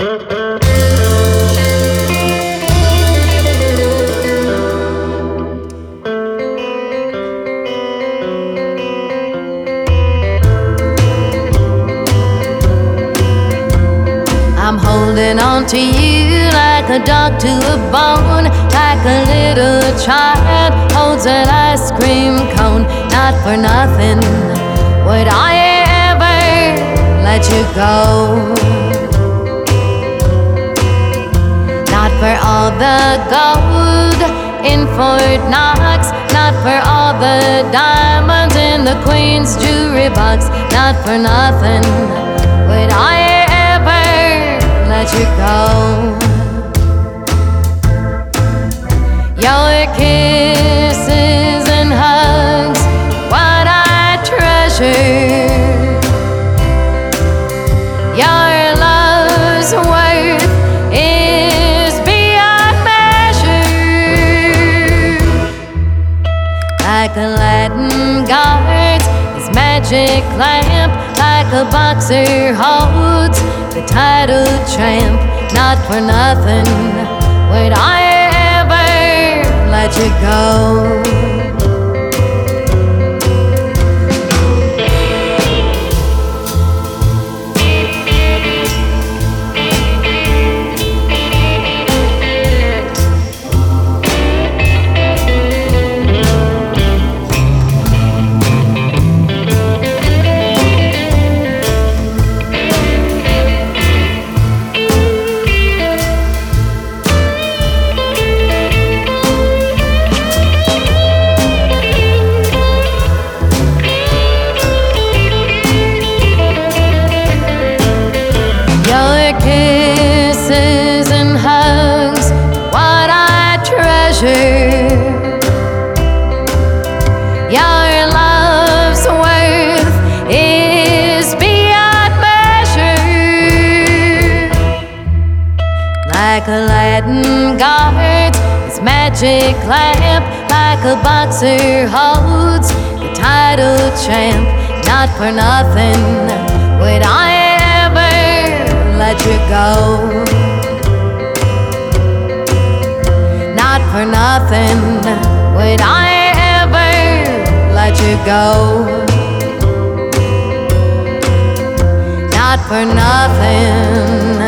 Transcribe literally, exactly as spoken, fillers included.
I'm holding on to you like a dog to a bone, like a little child holds an ice cream cone. Not for nothing would I ever let you go. Not for all the gold in Fort Knox, not for all the diamonds in the Queen's jewelry box. Not for nothing would I let you go. Your kisses and hugs, what I treasure. Your love's worth is beyond measure. Like a Latin guard's his magic lamp, like a boxer holds the title tramp. Not for nothing would I ever let you go. Kisses and hugs, what I treasure. Your love's worth is beyond measure. Like a Latin guard, his magic lamp, like a boxer holds the title tramp. Not for nothing would I let you go. Not for nothing would I ever let you go. Not for nothing.